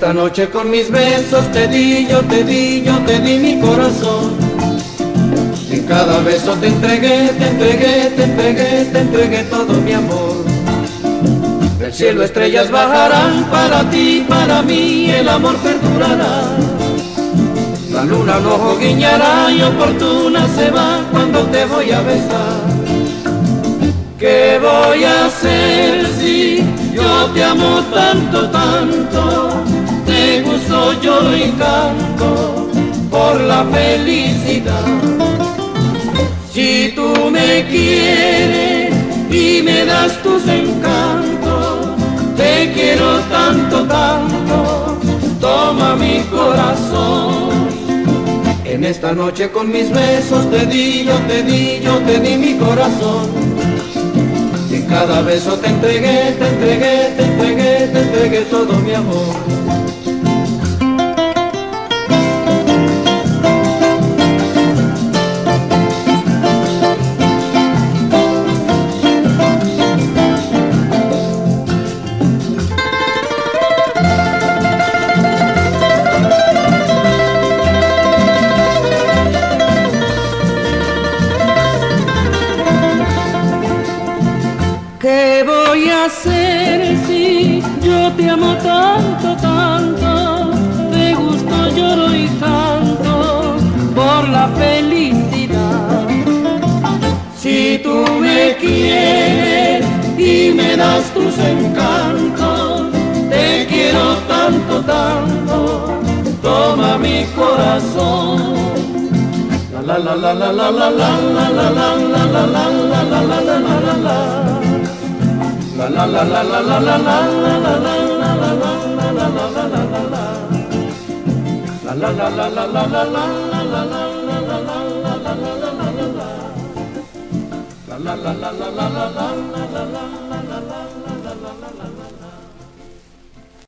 esta noche con mis besos te di, yo te di, yo te di mi corazón. En cada beso te entregué, te entregué, te entregué, te entregué todo mi amor. Del cielo estrellas bajarán para ti, para mí el amor perdurará. La luna un ojo guiñará y oportuna se va cuando te voy a besar. ¿Qué voy a hacer si yo te amo tanto, tanto? Te gusto, lloro y canto por la felicidad. Si tú me quieres y me das tus encantos, te quiero tanto, tanto, toma mi corazón. En esta noche con mis besos te di, yo te di, yo te di mi corazón. Y en cada beso te entregué, te entregué, te entregué, te entregué todo mi amor. ¿Qué voy a hacer si yo te amo tanto, tanto? Te gusto, lloro y canto por la felicidad. Si tú me quieres y me das tus encantos, te quiero tanto, tanto, toma mi corazón. La la la la la la la la la la la la la la la la la la la. La la la la la la la la la la la la la la la la la la la la. La la la la la la la la la la la la la la la la la la. La la la la la la la la la la la la la.